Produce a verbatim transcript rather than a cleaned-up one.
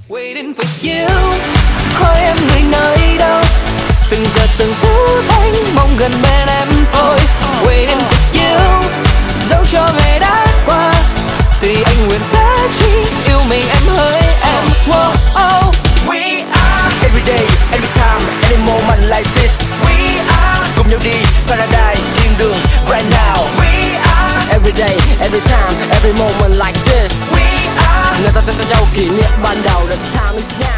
Waiting for you, hỏi em người nơi đâu, từng giờ từng phút anh mong gần bên em thôi. Waiting for you, dẫu cho ngày đã qua, thì anh nguyện sẽ chỉ yêu mình em hỡi em. Whoa, oh. We are everyday, every time, any moment like this. We are cùng nhau đi paradise thiên đường right now. We are everyday, every time, every moment like this. We are nơi ta cho nhau kỷ niệm ban đầu. The time is now.